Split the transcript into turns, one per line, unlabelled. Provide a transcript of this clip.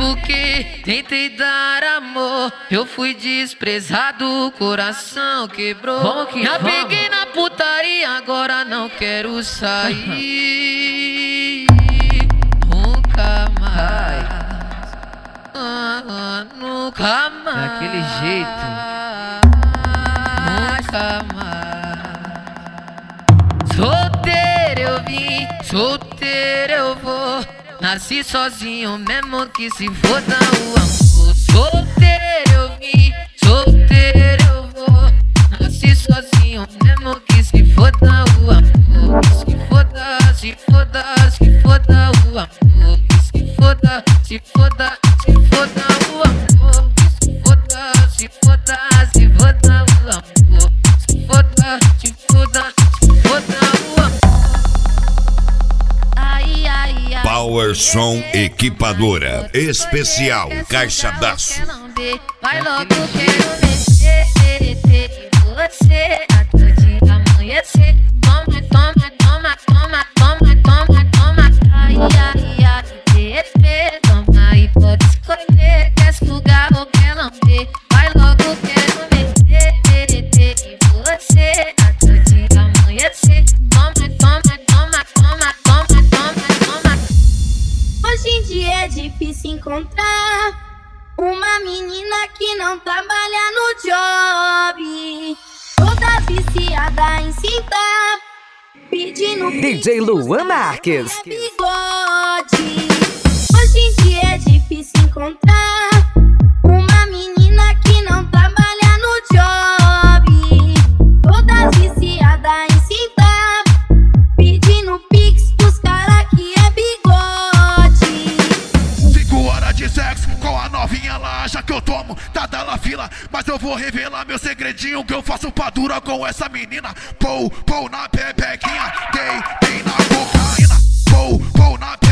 tempo que tentei dar amor, eu fui desprezado, o coração quebrou. Já peguei na putaria, agora não quero sair. Nunca mais, nunca mais.
Daquele jeito.
Nunca mais. Solteiro eu vim, solteiro eu vou. Nasci sozinho mesmo que se foda o amor. Solteiro eu vim, solteiro eu vou. Nasci sozinho mesmo que se foda o amor. Se foda, se foda, se foda o amor. Se foda, se foda, se foda o amor. Se foda, se foda, se foda o amor. Se foda, se foda, se foda o amor. Ai, ai, ai.
Power Som Equipadora Especial Caixadaço.
Vai logo, quero mexer você até o dia amanhecer. Toma, toma, toma, toma, toma, toma, toma. Ai, ai, ai, bebê, toma e pode escolher. Quer sugar ou quer lamber? Vai logo, quero mexer você até o dia amanhecer. Toma, toma, toma, toma, toma, toma, toma.
Hoje em dia é difícil encontrar uma menina que não trabalha no job, toda viciada em cinta, pedindo
DJ Luan Marques.
bigode. Hoje em dia é difícil encontrar uma menina que não trabalha no job, toda viciada em cinta, pedindo pix pros cara que é bigode.
5 horas de sexo com a novinha, ela acha que eu tomo, tá dela fila, mas eu vou revelar meu segredinho, que eu faço pra dura com essa menina. Pou, pou na pepequinha, dei na cocaína. Pou, pou na